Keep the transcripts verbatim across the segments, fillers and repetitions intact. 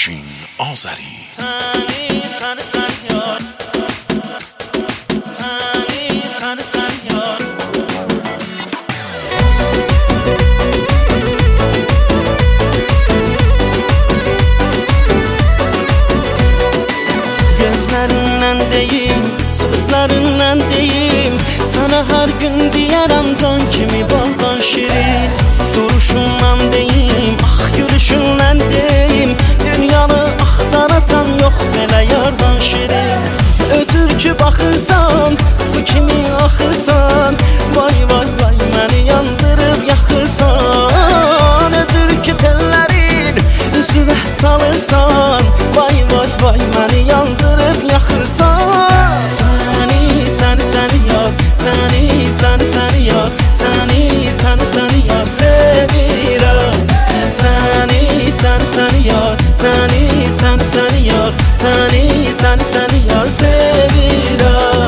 Afşin Azəri. Səni, səni, səni yar, səni, səni, səni yar. Gözlərindən deyim, sözlərindən deyim, sana hər gün deyərəm can kimi baldan şirin. Duruşundan deyim, ah gülüşündən deyim, dünyanı axtarasan yox belə yardan şirin. Ötür ki baxırsan, su kimi axırsan, vay vay vay məni yandırıb yaxırsan. Ötür ki tellərin üzüvə salırsan, vay vay vay məni yandırıb yaxırsan. Səni, səni, səni yar, səni, səni, səni yar, səni, səni, səni yar sevirəm. Səni, səni, səni yar, səni, səni, səni yar, səni, səni, səni yar sevirəm.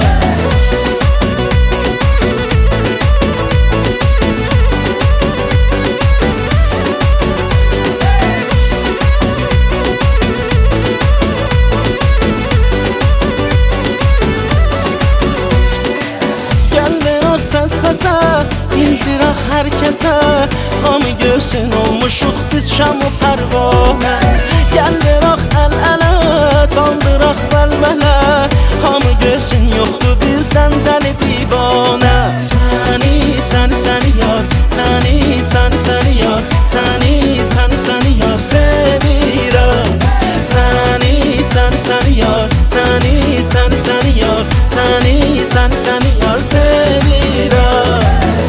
Səsə, bildirək hər kəsə, hamı görsün olmuşuq biz şam-ı pərvanə. Gəl verək əl-ələ, saldıraq bəlmələ, hamı görsün yoxdur bizdən dəli divanə. Səni, səni, səni yar, səni, səni, səni yar, səni, səni, səni yar sevirəm. Səni, səni, səni yar, səni, səni, səni yar, səni, səni, səni yar sevirəm.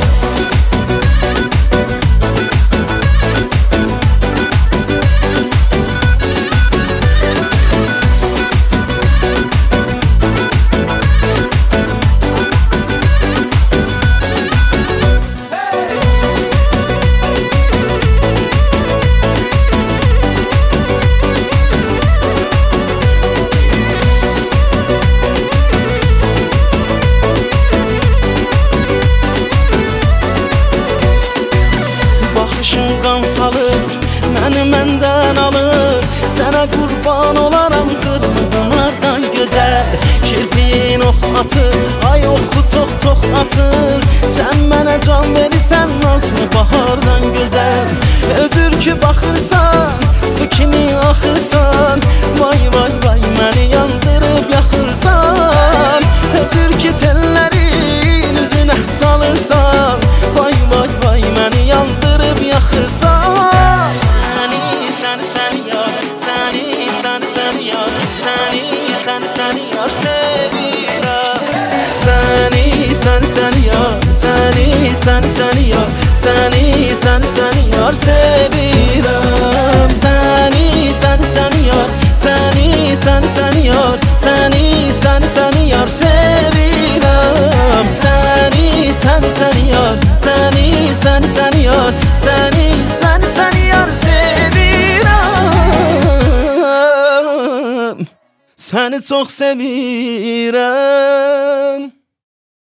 Qan salır, məni məndən alır, sənə qurban olaram qırmızılardan gözəl. Kirpiyin ox atır, ay oxu çox-çox atır, sən mənə can verirsən nazlı bahardan gözəl. Ödür ki baxırsan, su kimi axırsan, vay vay vay məni yandırıb yaxırsan. Ödür ki tellərin üzünə salırsan, vay vay vay məni yandırıb yaxırsan. Səni, səni, səni yar, səni, səni, səni yar, səni, səni, səni yar sevirəm. Səni, səni, səni yar, səni, səni, səni yar, səni, səni, səni yar sevirəm. Səni, səni, səni yar, səni, səni, səni yar, səni, səni, səni yar sevirəm. Səni, səni, səni yar, səni, səni, səni yar, səni, səni, səni yar sevirəm. Səni çox sevirəm.